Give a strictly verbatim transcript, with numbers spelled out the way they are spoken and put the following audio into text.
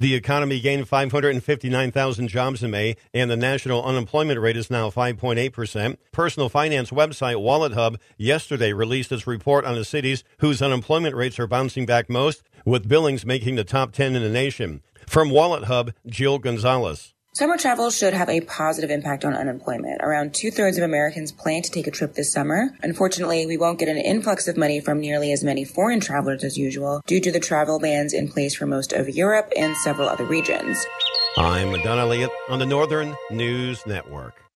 The economy gained five hundred fifty-nine thousand jobs in May, and the national unemployment rate is now five point eight percent. Personal finance website WalletHub yesterday released its report on the cities whose unemployment rates are bouncing back most, with Billings making the top ten in the nation. From WalletHub, Jill Gonzalez. Summer travel should have a positive impact on unemployment. Around two-thirds of Americans plan to take a trip this summer. Unfortunately, we won't get an influx of money from nearly as many foreign travelers as usual due to the travel bans in place for most of Europe and several other regions. I'm Don Elliott on the Northern News Network.